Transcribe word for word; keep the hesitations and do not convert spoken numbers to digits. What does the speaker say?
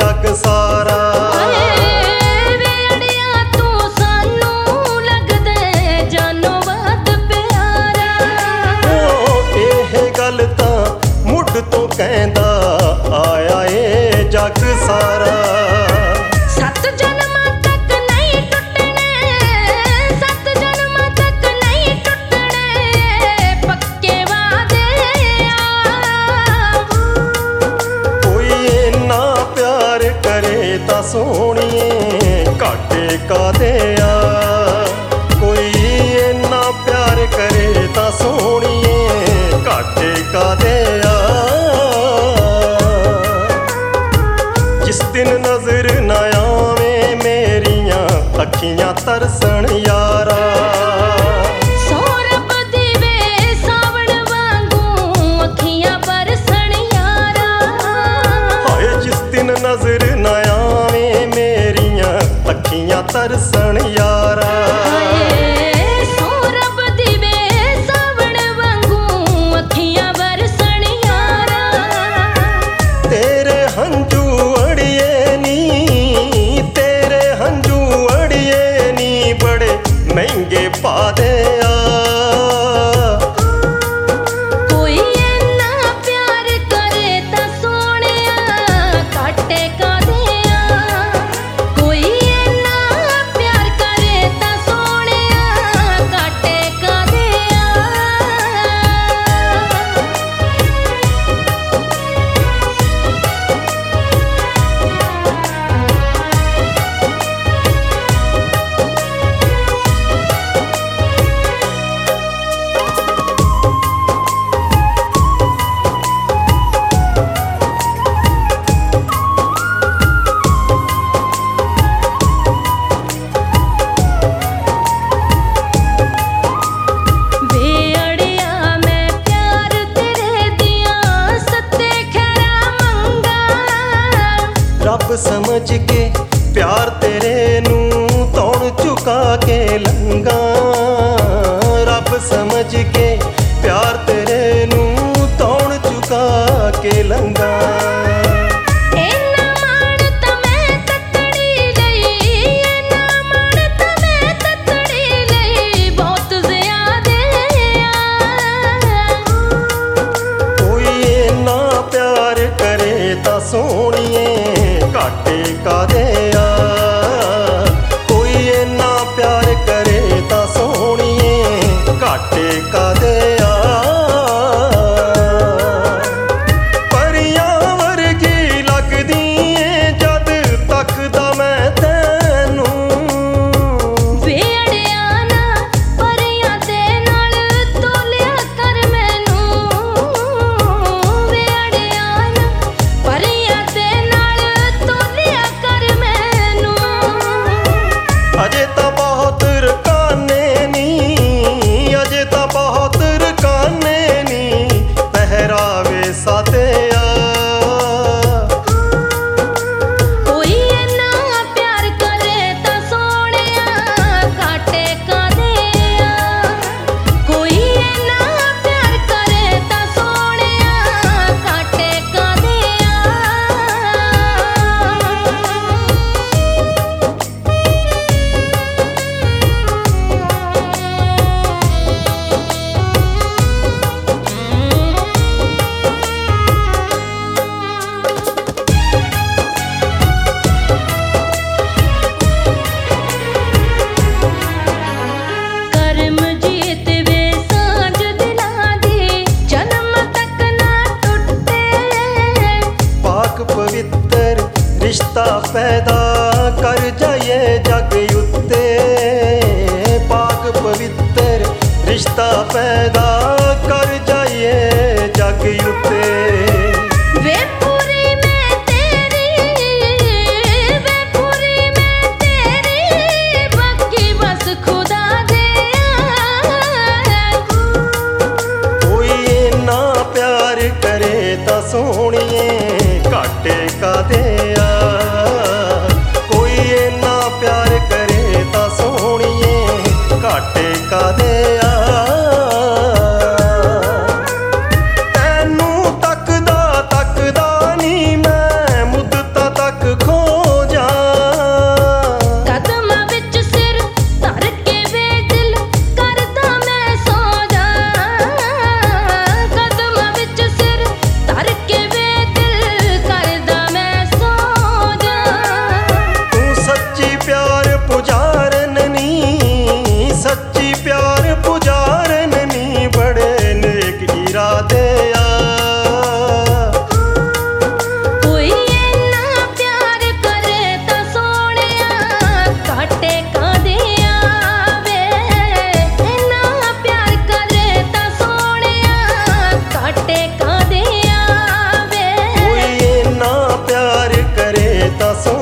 जग सारा। तो कहंदा आया ए जग सारा। सत जन्म तक नहीं टुटने, सत जन्म तक नहीं टुटने पक्के वादे आ। कोई इन्ना प्यार करे तां सोहणिए घाटे कादे आ। कोई इन्ना प्यार करे तां सोहणिए घाटे कादे आ। जिस दिन नजर न आवे मेरियां अखियां तरसन यारा। सो रब दी वे सावण वांगू अखियां बरसन यारा। हाय जिस दिन नजर न आवे मेरियां अखियां तरसन यारा। महंगे पा दे आ। कोई इन्ना प्यार करे तां सोहणिया घाटे कादे आ। कोई इन्ना प्यार करे तां सोहणिया घाटे कादे आ। रब समझ के प्यार तेरे नू तौण चुका के लंगा। रब समझ के प्यार तेरे नू तौण चुका के लंगा। कोई इन्ना प्यार करे तां सोहणिए घाटे कादे आ। कोई इन्ना प्यार करे तां सोहणिए घाटे कादे आ। परियां वर्गी लगदी ए जद तकदा मैं तैनू। वे अड़िया ना परियां दे नाल तोलिया कर मैनू। वे अड़िया ना परियां दे नाल तोलिया कर मैनू। अजे तां बहुत रकाने नी, अजे तां बहुत रकाने नी पहरावे सादे आ। कोई इन्ना प्यार करे तां सोहणिया घाटे कादे आ। कोई इन्ना प्यार करे तां सोहणिया घाटे कादे आ। करम जीत वे सांझ दिलां दी जन्म तक ना टुटे। पाक पवित्र रिश्ता पैदा कर जाइए जग उत्ते। पाक पवित्र रिश्ता पैदा कर जाइए जग उत्ते। वे पूरी मैं तेरी, वे पूरी मैं तेरी बाकी बस खुदा दे आ। कोई इन्ना प्यार करे तां सोहणिए घाटे कादे आ। कोई इन्ना प्यार करे तां सोहणिए घाटे कादे आ। तैनू तकदा तकदा नी मैं मुद्दतां तक ਤਾਂ ਸੋਹਣੀਏ।